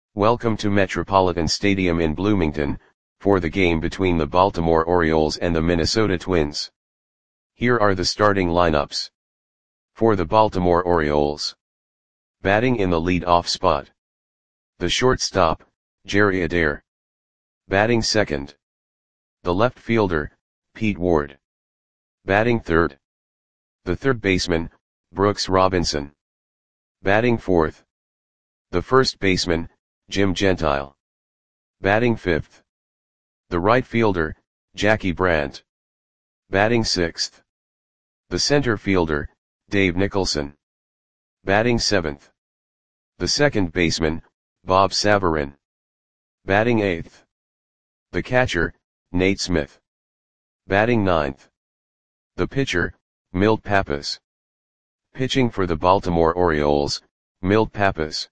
Welcome to Metropolitan Stadium in Bloomington, for the game between the Baltimore Orioles and the Minnesota Twins. Here are the starting lineups. For the Baltimore Orioles. Batting in the lead-off spot. The shortstop, Jerry Adair. Batting second. The left fielder, Pete Ward. Batting third. The third baseman, Brooks Robinson. Batting fourth. The first baseman, Jim Gentile. Batting fifth. The right fielder, Jackie Brandt. Batting sixth. The center fielder, Dave Nicholson. Batting seventh. The second baseman, Bob Savarin. Batting eighth. The catcher, Nate Smith. Batting ninth. The pitcher, Milt Pappas. Pitching for the Baltimore Orioles, Milt Pappas.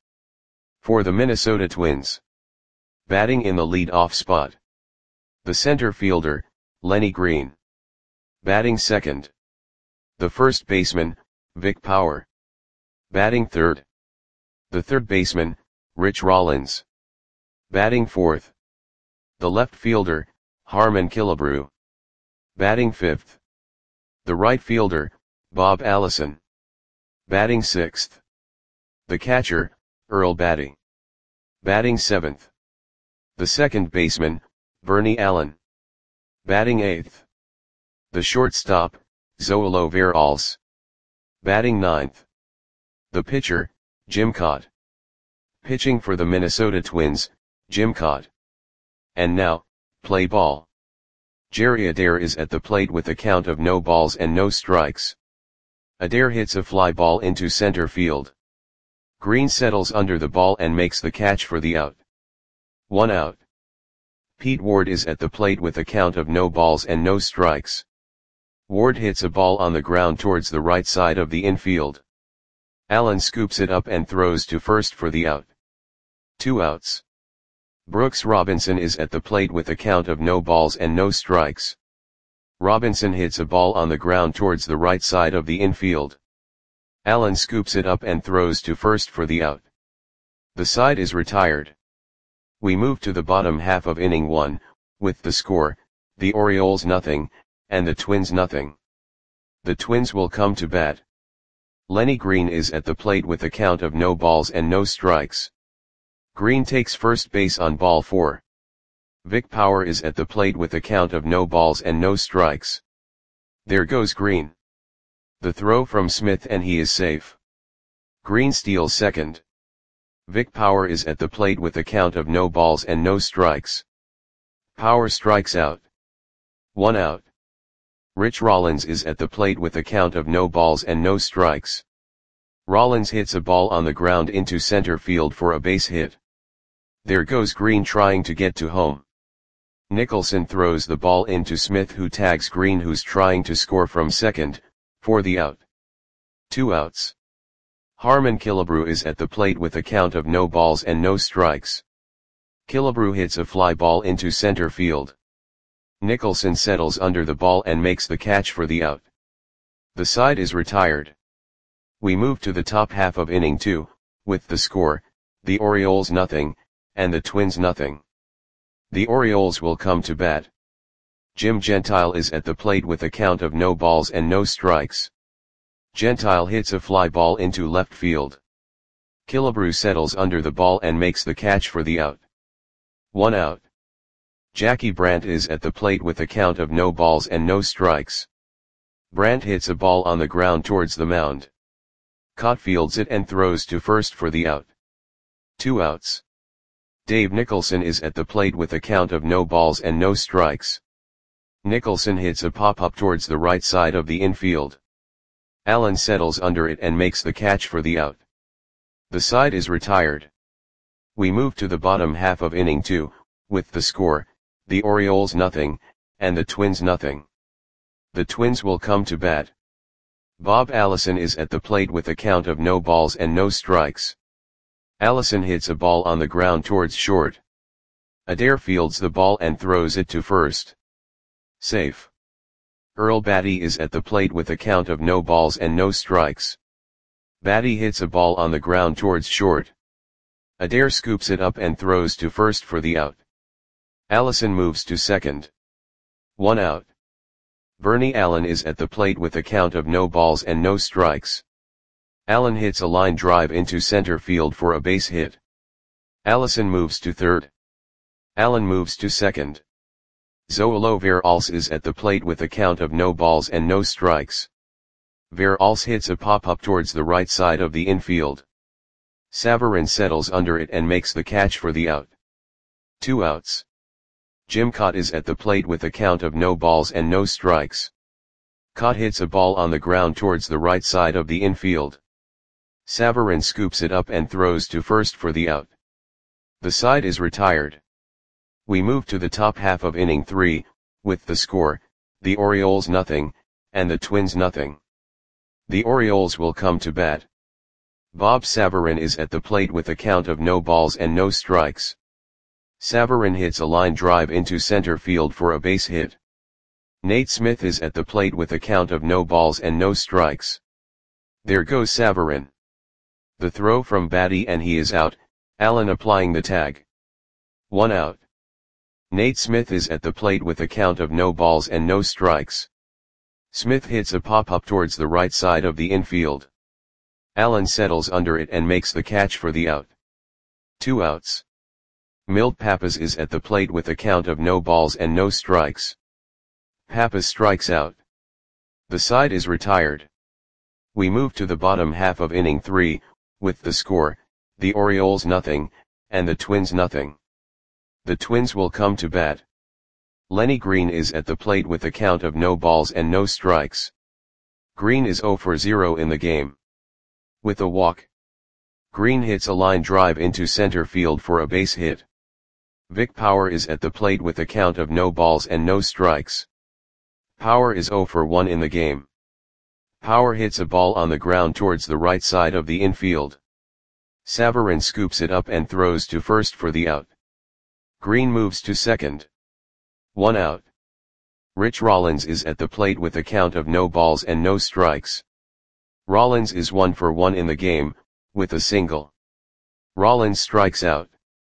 For the Minnesota Twins. Batting in the lead-off spot. The center fielder, Lenny Green. Batting second. The first baseman, Vic Power. Batting third. The third baseman, Rich Rollins. Batting fourth. The left fielder, Harmon Killebrew. Batting fifth. The right fielder, Bob Allison. Batting sixth. The catcher, Earl Batty. Batting seventh. The second baseman, Bernie Allen. Batting eighth. The shortstop, Zoilo Veralles. Batting ninth. The pitcher, Jim Kaat. Pitching for the Minnesota Twins, Jim Kaat. And now, play ball. Jerry Adair is at the plate with a count of no balls and no strikes. Adair hits a fly ball into center field. Green settles under the ball and makes the catch for the out. 1 out. Pete Ward is at the plate with a count of no balls and no strikes. Ward hits a ball on the ground towards the right side of the infield. Allen scoops it up and throws to first for the out. 2 outs. Brooks Robinson is at the plate with a count of no balls and no strikes. Robinson hits a ball on the ground towards the right side of the infield. Allen scoops it up and throws to first for the out. The side is retired. We move to the bottom half of inning 1, with the score, the Orioles nothing, and the Twins nothing. The Twins will come to bat. Lenny Green is at the plate with a count of no balls and no strikes. Green takes first base on ball 4. Vic Power is at the plate with a count of no balls and no strikes. There goes Green. The throw from Smith and he is safe. Green steals second. Vic Power is at the plate with a count of no balls and no strikes. Power strikes out. 1 out. Rich Rollins is at the plate with a count of no balls and no strikes. Rollins hits a ball on the ground into center field for a base hit. There goes Green trying to get to home. Nicholson throws the ball into Smith, who tags Green, who's trying to score from second, for the out. 2 outs. Harmon Killebrew is at the plate with a count of no balls and no strikes. Killebrew hits a fly ball into center field. Nicholson settles under the ball and makes the catch for the out. The side is retired. We move to the top half of inning 2, with the score, the Orioles nothing, and the Twins nothing. The Orioles will come to bat. Jim Gentile is at the plate with a count of no balls and no strikes. Gentile hits a fly ball into left field. Killebrew settles under the ball and makes the catch for the out. 1 out. Jackie Brandt is at the plate with a count of no balls and no strikes. Brandt hits a ball on the ground towards the mound. Kaat fields it and throws to first for the out. 2 outs. Dave Nicholson is at the plate with a count of no balls and no strikes. Nicholson hits a pop-up towards the right side of the infield. Allen settles under it and makes the catch for the out. The side is retired. We move to the bottom half of inning 2, with the score, the Orioles nothing, and the Twins nothing. The Twins will come to bat. Bob Allison is at the plate with a count of no balls and no strikes. Allison hits a ball on the ground towards short. Adair fields the ball and throws it to first. Safe. Earl Batty is at the plate with a count of no balls and no strikes. Batty hits a ball on the ground towards short. Adair scoops it up and throws to first for the out. Allison moves to second. 1 out. Bernie Allen is at the plate with a count of no balls and no strikes. Allen hits a line drive into center field for a base hit. Allison moves to third. Allen moves to second. Zoilo Veralls is at the plate with a count of no balls and no strikes. Veralls hits a pop-up towards the right side of the infield. Savarin settles under it and makes the catch for the out. 2 outs. Jim Kaat is at the plate with a count of no balls and no strikes. Kaat hits a ball on the ground towards the right side of the infield. Savarin scoops it up and throws to first for the out. The side is retired. We move to the top half of inning 3, with the score, the Orioles nothing, and the Twins nothing. The Orioles will come to bat. Bob Savarin is at the plate with a count of no balls and no strikes. Savarin hits a line drive into center field for a base hit. Nate Smith is at the plate with a count of no balls and no strikes. There goes Savarin. The throw from Batty and he is out, Allen applying the tag. 1 out. Nate Smith is at the plate with a count of no balls and no strikes. Smith hits a pop-up towards the right side of the infield. Allen settles under it and makes the catch for the out. 2 outs. Milt Pappas is at the plate with a count of no balls and no strikes. Pappas strikes out. The side is retired. We move to the bottom half of inning 3, with the score, the Orioles nothing, and the Twins nothing. The Twins will come to bat. Lenny Green is at the plate with a count of no balls and no strikes. Green is 0 for 0 in the game. With a walk. Green hits a line drive into center field for a base hit. Vic Power is at the plate with a count of no balls and no strikes. Power is 0 for 1 in the game. Power hits a ball on the ground towards the right side of the infield. Savarin scoops it up and throws to first for the out. Green moves to second. 1 out. Rich Rollins is at the plate with a count of no balls and no strikes. Rollins is 1 for 1 in the game, with a single. Rollins strikes out.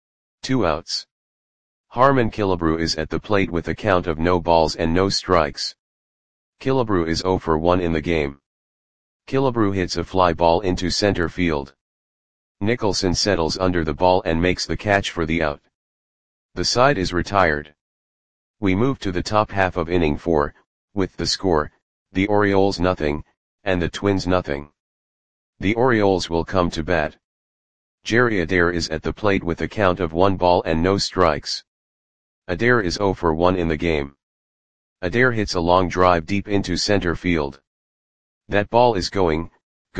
2 outs. Harmon Killebrew is at the plate with a count of no balls and no strikes. Killebrew is 0 for 1 in the game. Killebrew hits a fly ball into center field. Nicholson settles under the ball and makes the catch for the out. The side is retired. We move to the top half of inning 4, with the score, the Orioles nothing, and the Twins nothing. The Orioles will come to bat. Jerry Adair is at the plate with a count of 1 ball and no strikes. Adair is 0 for 1 in the game. Adair hits a long drive deep into center field. That ball is gone.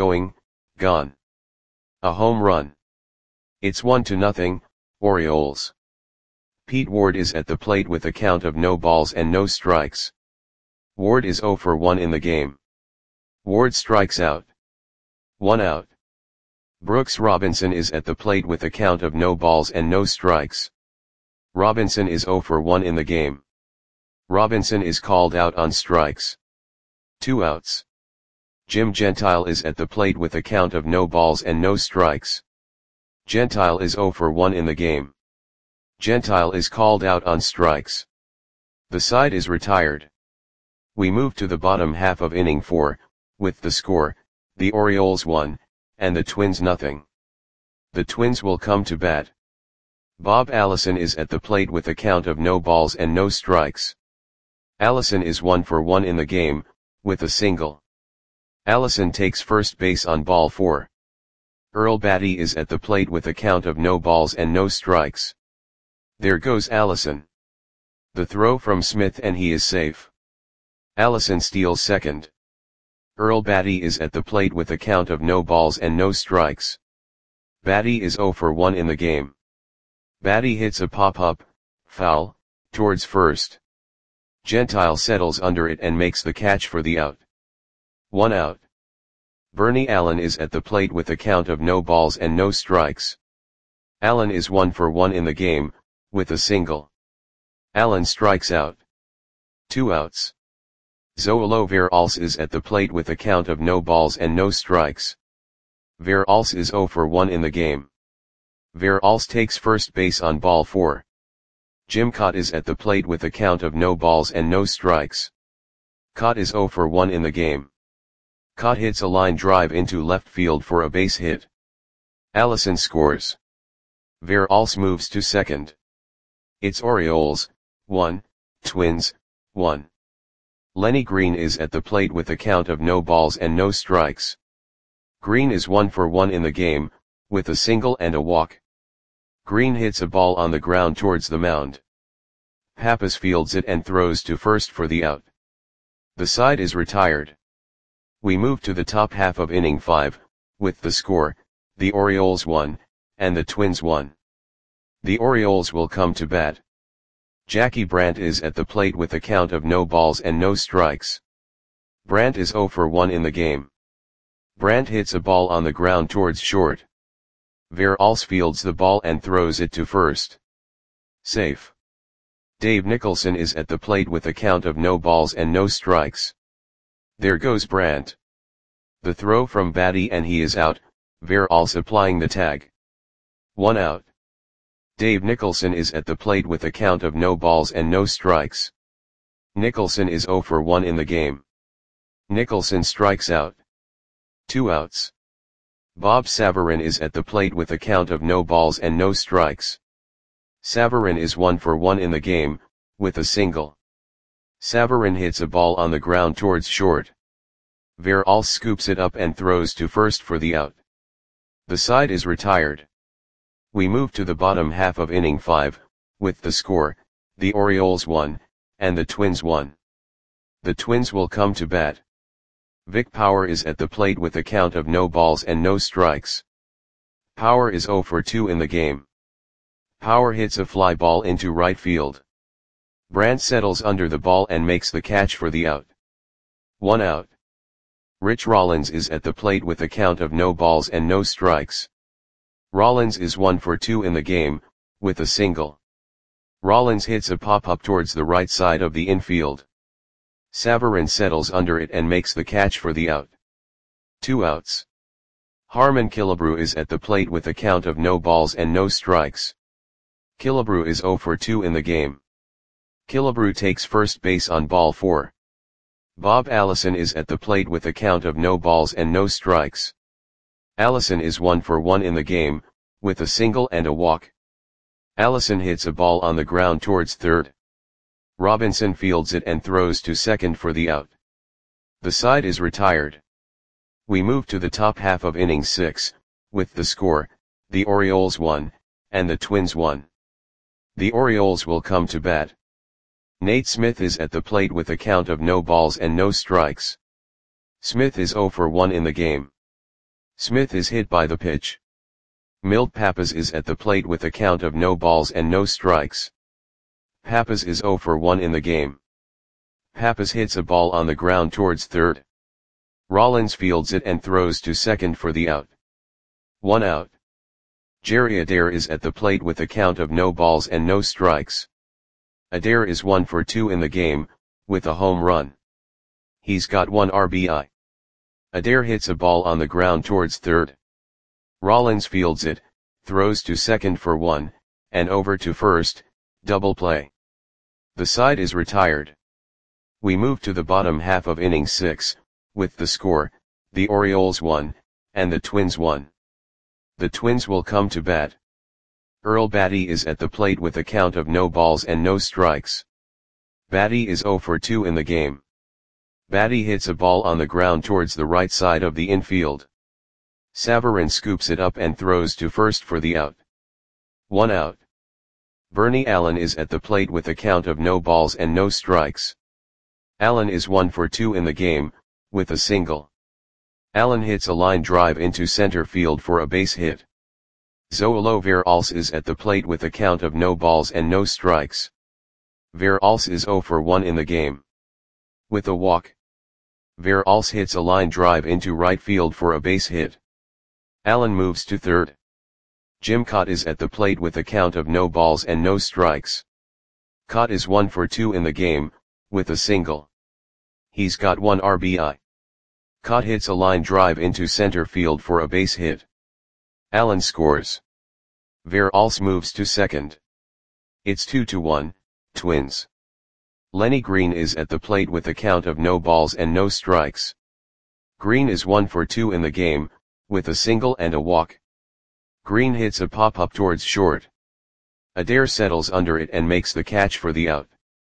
A home run. It's 1-0, Orioles. Pete Ward is at the plate with a count of no balls and no strikes. Ward is 0 for 1 in the game. Ward strikes out. 1 out. Brooks Robinson is at the plate with a count of no balls and no strikes. Robinson is 0 for 1 in the game. Robinson is called out on strikes. 2 outs. Jim Gentile is at the plate with a count of no balls and no strikes. Gentile is 0 for 1 in the game. Gentile is called out on strikes. The side is retired. We move to the bottom half of inning 4, with the score, the Orioles 1, and the Twins nothing. The Twins will come to bat. Bob Allison is at the plate with a count of no balls and no strikes. Allison is 1 for 1 in the game, with a single. Allison takes first base on ball 4. Earl Batty is at the plate with a count of no balls and no strikes. There goes Allison. The throw from Smith and he is safe. Allison steals second. Earl Batty is at the plate with a count of no balls and no strikes. Batty is 0 for 1 in the game. Batty hits a pop-up, foul, towards first. Gentile settles under it and makes the catch for the out. 1 out. Bernie Allen is at the plate with a count of no balls and no strikes. Allen is 1 for 1 in the game, with a single. Allen strikes out. 2 outs. Zoilo Veralls is at the plate with a count of no balls and no strikes. Veralls is 0 for 1 in the game. Veralls takes first base on ball 4. Jim Kaat is at the plate with a count of no balls and no strikes. Kaat is 0 for 1 in the game. Kaat hits a line drive into left field for a base hit. Allison scores. Veralls moves to second. It's Orioles, 1, Twins, 1. Lenny Green is at the plate with a count of no balls and no strikes. Green is 1 for 1 in the game, with a single and a walk. Green hits a ball on the ground towards the mound. Pappas fields it and throws to first for the out. The side is retired. We move to the top half of inning 5, with the score, the Orioles 1, and the Twins 1. The Orioles will come to bat. Jackie Brandt is at the plate with a count of no balls and no strikes. Brandt is 0 for 1 in the game. Brandt hits a ball on the ground towards short. Veralls fields the ball and throws it to first. Safe. Dave Nicholson is at the plate with a count of no balls and no strikes. There goes Brandt. The throw from Batty and he is out, Veralls applying the tag. 1 out. Dave Nicholson is at the plate with a count of no balls and no strikes. Nicholson is 0 for 1 in the game. Nicholson strikes out. 2 outs. Bob Savarin is at the plate with a count of no balls and no strikes. Savarin is 1 for 1 in the game, with a single. Savarin hits a ball on the ground towards short. Veralls scoops it up and throws to first for the out. The side is retired. We move to the bottom half of inning 5, with the score, the Orioles 1, and the Twins 1. The Twins will come to bat. Vic Power is at the plate with a count of no balls and no strikes. Power is 0 for 2 in the game. Power hits a fly ball into right field. Brandt settles under the ball and makes the catch for the out. 1 out. Rich Rollins is at the plate with a count of no balls and no strikes. Rollins is 1 for 2 in the game, with a single. Rollins hits a pop-up towards the right side of the infield. Savarin settles under it and makes the catch for the out. 2 outs. Harmon Killebrew is at the plate with a count of no balls and no strikes. Killebrew is 0 for 2 in the game. Killebrew takes first base on ball 4. Bob Allison is at the plate with a count of no balls and no strikes. Allison is 1 for 1 in the game, with a single and a walk. Allison hits a ball on the ground towards third. Robinson fields it and throws to second for the out. The side is retired. We move to the top half of inning 6, with the score, the Orioles 1, and the Twins 1. The Orioles will come to bat. Nate Smith is at the plate with a count of no balls and no strikes. Smith is 0 for 1 in the game. Smith is hit by the pitch. Milt Pappas is at the plate with a count of no balls and no strikes. Pappas is 0 for 1 in the game. Pappas hits a ball on the ground towards third. Rollins fields it and throws to second for the out. 1 out. Jerry Adair is at the plate with a count of no balls and no strikes. Adair is 1 for 2 in the game, with a home run. He's got 1 RBI. Adair hits a ball on the ground towards third. Rollins fields it, throws to second for 1, and over to first, double play. The side is retired. We move to the bottom half of inning 6, with the score, the Orioles 1, and the Twins 1. The Twins will come to bat. Earl Batty is at the plate with a count of no balls and no strikes. Batty is 0 for 2 in the game. Batty hits a ball on the ground towards the right side of the infield. Savarin scoops it up and throws to first for the out. 1 out. Bernie Allen is at the plate with a count of no balls and no strikes. Allen is 1 for 2 in the game, with a single. Allen hits a line drive into center field for a base hit. Zoilo Veralls is at the plate with a count of no balls and no strikes. Veralls is 0 for 1 in the game. With a walk. Veralls hits a line drive into right field for a base hit. Allen moves to third. Jim Kaat is at the plate with a count of no balls and no strikes. Kaat is 1 for 2 in the game, with a single. He's got 1 RBI. Kaat hits a line drive into center field for a base hit. Allen scores. Verhulst moves to second. It's 2-1, Twins. Lenny Green is at the plate with a count of no balls and no strikes. Green is 1 for 2 in the game, with a single and a walk. Green hits a pop-up towards short. Adair settles under it and makes the catch for the out.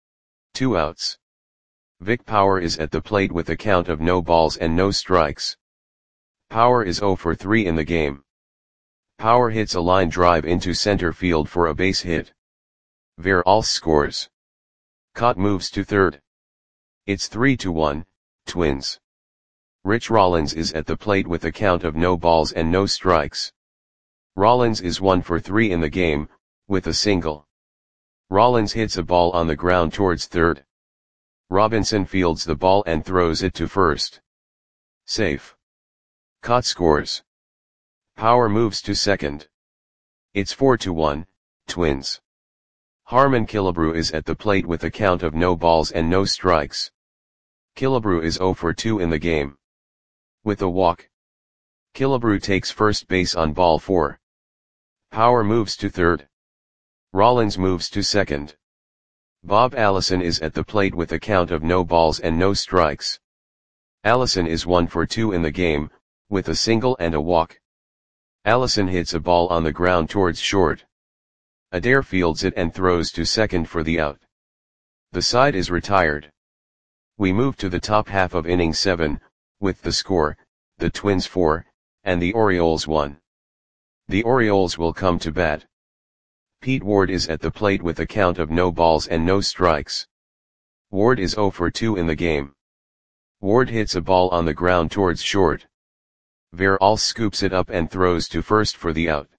2 outs. Vic Power is at the plate with a count of no balls and no strikes. Power is 0 for 3 in the game. Power hits a line drive into center field for a base hit. Verhulst scores. Cott moves to third. It's 3-1, Twins. Rich Rollins is at the plate with a count of no balls and no strikes. Rollins is 1 for 3 in the game, with a single. Rollins hits a ball on the ground towards third. Robinson fields the ball and throws it to first. Safe. Cott scores. Power moves to second. It's 4-1, Twins. Harmon Killebrew is at the plate with a count of no balls and no strikes. Killebrew is 0 for 2 in the game. With a walk. Killebrew takes first base on ball 4. Power moves to third. Rollins moves to second. Bob Allison is at the plate with a count of no balls and no strikes. Allison is 1 for 2 in the game, with a single and a walk. Allison hits a ball on the ground towards short. Adair fields it and throws to second for the out. The side is retired. We move to the top half of inning 7, with the score, the Twins 4, and the Orioles 1. The Orioles will come to bat. Pete Ward is at the plate with a count of no balls and no strikes. Ward is 0 for 2 in the game. Ward hits a ball on the ground towards short. Verhulst scoops it up and throws to first for the out.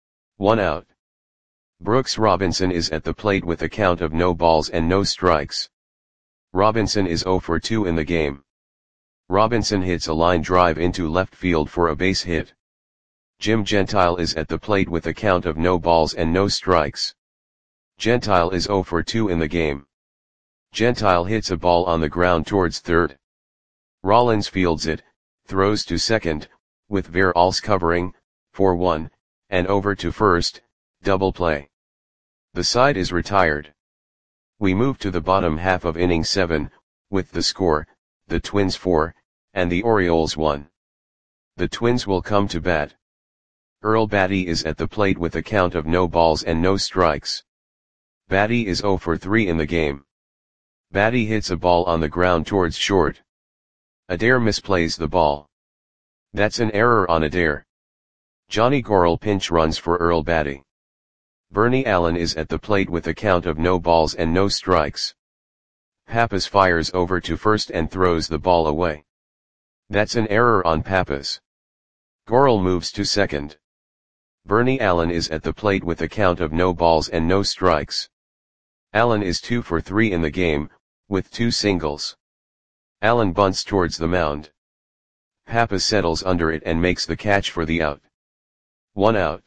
1 out. Brooks Robinson is at the plate with a count of no balls and no strikes. Robinson is 0 for 2 in the game. Robinson hits a line drive into left field for a base hit. Jim Gentile is at the plate with a count of no balls and no strikes. Gentile is 0 for 2 in the game. Gentile hits a ball on the ground towards third. Rollins fields it, throws to second, with Verhulst covering, 4-1, and over to first, double play. The side is retired. We move to the bottom half of inning 7, with the score, the Twins 4, and the Orioles 1. The Twins will come to bat. Earl Batty is at the plate with a count of no balls and no strikes. Batty is 0 for 3 in the game. Batty hits a ball on the ground towards short. Adair misplays the ball. That's an error on Adair. Johnny Gorel pinch runs for Earl Batty. Bernie Allen is at the plate with a count of no balls and no strikes. Pappas fires over to first and throws the ball away. That's an error on Pappas. Gorel moves to second. Bernie Allen is at the plate with a count of no balls and no strikes. Allen is 2 for 3 in the game, with 2 singles. Allen bunts towards the mound. Pappas settles under it and makes the catch for the out. 1 out.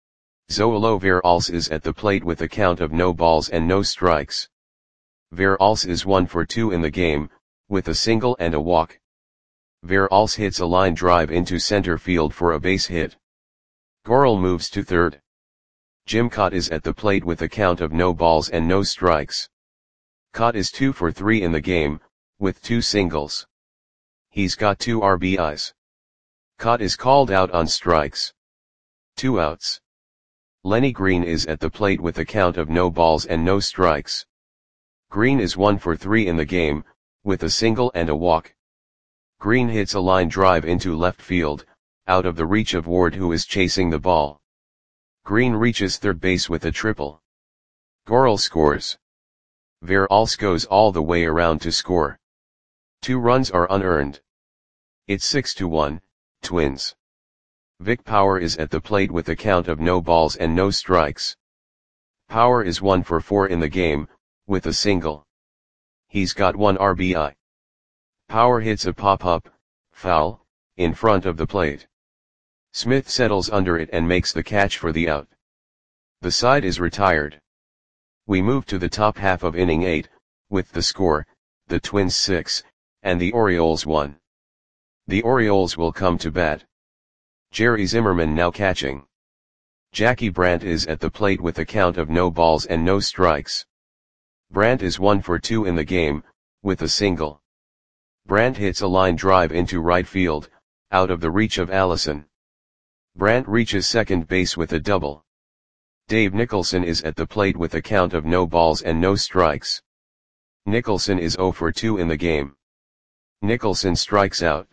Zoilo Verhulst is at the plate with a count of no balls and no strikes. Verhulst is 1 for 2 in the game, with a single and a walk. Verhulst hits a line drive into center field for a base hit. Gorel moves to third. Jim Cott is at the plate with a count of no balls and no strikes. Cott is 2 for 3 in the game, with 2 singles. He's got 2 RBIs. Cott is called out on strikes. 2 outs. Lenny Green is at the plate with a count of no balls and no strikes. Green is 1 for 3 in the game, with a single and a walk. Green hits a line drive into left field, out of the reach of Ward who is chasing the ball. Green reaches third base with a triple. Gorel scores. Verhulst goes all the way around to score. 2 runs are unearned. It's 6-1, Twins. Vic Power is at the plate with a count of no balls and no strikes. Power is 1 for 4 in the game, with a single. He's got 1 RBI. Power hits a pop-up, foul, in front of the plate. Smith settles under it and makes the catch for the out. The side is retired. We move to the top half of inning 8, with the score, the Twins 6, and the Orioles 1. The Orioles will come to bat. Jerry Zimmerman now catching. Jackie Brandt is at the plate with a count of no balls and no strikes. Brandt is 1 for 2 in the game, with a single. Brandt hits a line drive into right field, out of the reach of Allison. Brandt reaches second base with a double. Dave Nicholson is at the plate with a count of no balls and no strikes. Nicholson is 0 for 2 in the game. Nicholson strikes out.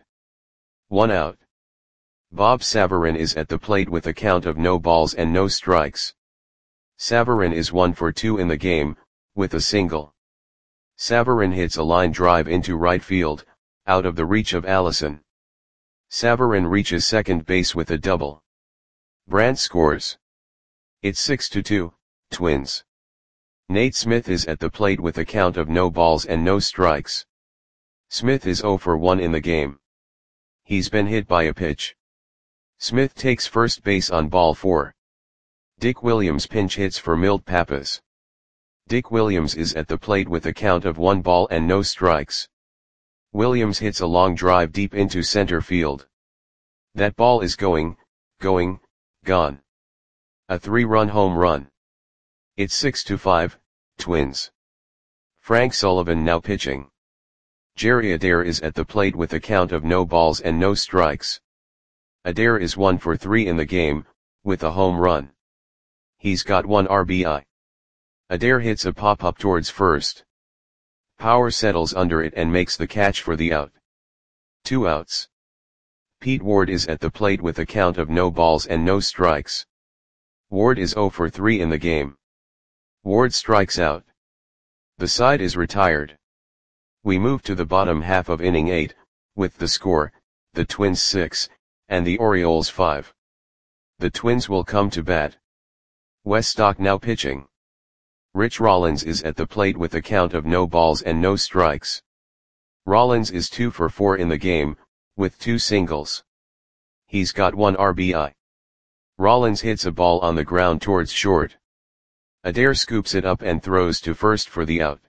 1 out. Bob Savarin is at the plate with a count of no balls and no strikes. Savarin is 1 for 2 in the game, with a single. Savarin hits a line drive into right field, out of the reach of Allison. Savarin reaches second base with a double. Brandt scores. It's 6-2, Twins. Nate Smith is at the plate with a count of no balls and no strikes. Smith is 0 for 1 in the game. He's been hit by a pitch. Smith takes first base on ball 4. Dick Williams pinch hits for Milt Pappas. Dick Williams is at the plate with a count of 1 ball and no strikes. Williams hits a long drive deep into center field. That ball is going, gone. A 3-run home run. It's 6-5, Twins. Frank Sullivan now pitching. Jerry Adair is at the plate with a count of no balls and no strikes. Adair is 1 for 3 in the game, with a home run. He's got 1 RBI. Adair hits a pop-up towards first. Power settles under it and makes the catch for the out. 2 outs. Pete Ward is at the plate with a count of no balls and no strikes. Ward is 0 for 3 in the game. Ward strikes out. The side is retired. We move to the bottom half of inning 8, with the score, the Twins 6, and the Orioles 5. The Twins will come to bat. Wes Stock now pitching. Rich Rollins is at the plate with a count of no balls and no strikes. Rollins is 2 for 4 in the game, with 2 singles. He's got 1 RBI. Rollins hits a ball on the ground towards short. Adair scoops it up and throws to first for the out.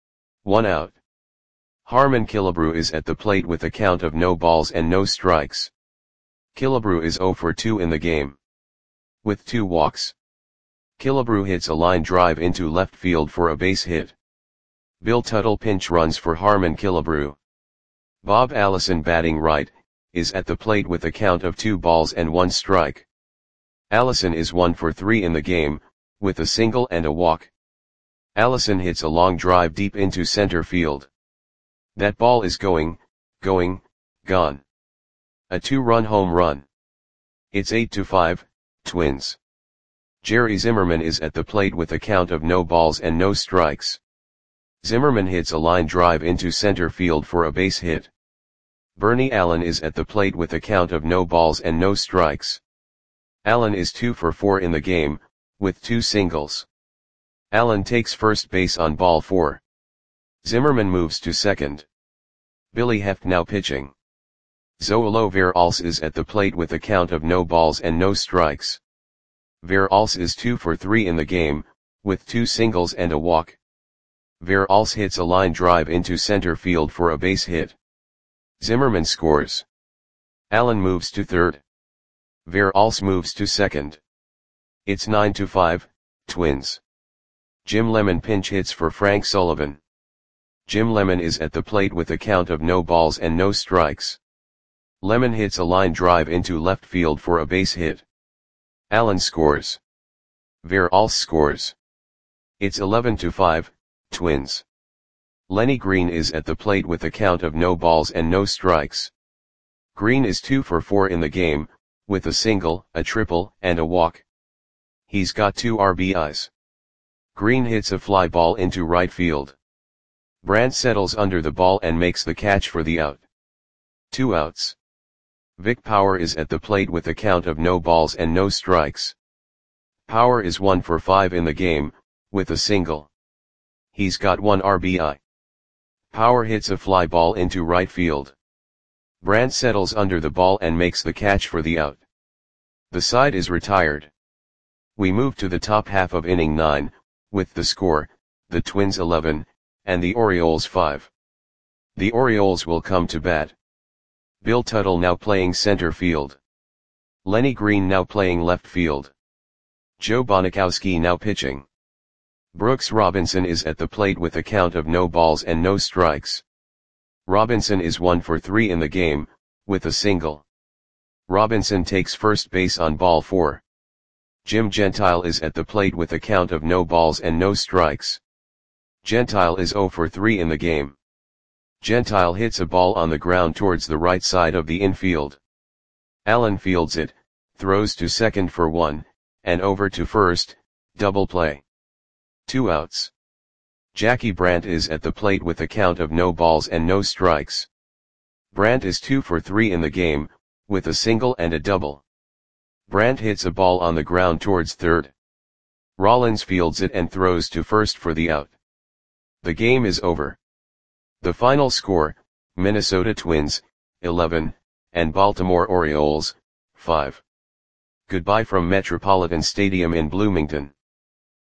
1 out. Harmon Killebrew is at the plate with a count of no balls and no strikes. Killebrew is 0 for 2 in the game. With 2 walks. Killebrew hits a line drive into left field for a base hit. Bill Tuttle pinch runs for Harmon Killebrew. Bob Allison batting right, is at the plate with a count of 2 balls and 1 strike. Allison is 1 for 3 in the game, with a single and a walk. Allison hits a long drive deep into center field. That ball is going, gone. A 2-run home run. It's 8-5, Twins. Jerry Zimmerman is at the plate with a count of no balls and no strikes. Zimmerman hits a line drive into center field for a base hit. Bernie Allen is at the plate with a count of no balls and no strikes. Allen is 2 for 4 in the game, with 2 singles. Allen takes first base on ball 4. Zimmerman moves to second. Billy Heft now pitching. Zoilo Veralce is at the plate with a count of no balls and no strikes. Veralce is 2 for 3 in the game, with 2 singles and a walk. Veralce hits a line drive into center field for a base hit. Zimmerman scores. Allen moves to third. Veralce moves to second. It's 9-5, Twins. Jim Lemon pinch hits for Frank Sullivan. Jim Lemon is at the plate with a count of no balls and no strikes. Lemon hits a line drive into left field for a base hit. Allen scores. Veralce scores. It's 11-5, Twins. Lenny Green is at the plate with a count of no balls and no strikes. Green is 2 for 4 in the game, with a single, a triple, and a walk. He's got 2 RBIs. Green hits a fly ball into right field. Brandt settles under the ball and makes the catch for the out. 2 outs. Vic Power is at the plate with a count of no balls and no strikes. Power is 1 for 5 in the game, with a single. He's got 1 RBI. Power hits a fly ball into right field. Brandt settles under the ball and makes the catch for the out. The side is retired. We move to the top half of inning 9, with the score, the Twins 11, and the Orioles 5. The Orioles will come to bat. Bill Tuttle now playing center field. Lenny Green now playing left field. Joe Bonikowski now pitching. Brooks Robinson is at the plate with a count of no balls and no strikes. Robinson is 1 for 3 in the game, with a single. Robinson takes first base on ball 4. Jim Gentile is at the plate with a count of no balls and no strikes. Gentile is 0 for 3 in the game. Gentile hits a ball on the ground towards the right side of the infield. Allen fields it, throws to second for 1, and over to first, double play. 2 outs. Jackie Brandt is at the plate with a count of no balls and no strikes. Brandt is 2 for 3 in the game, with a single and a double. Brandt hits a ball on the ground towards third. Rollins fields it and throws to first for the out. The game is over. The final score, Minnesota Twins, 11, and Baltimore Orioles, 5. Goodbye from Metropolitan Stadium in Bloomington.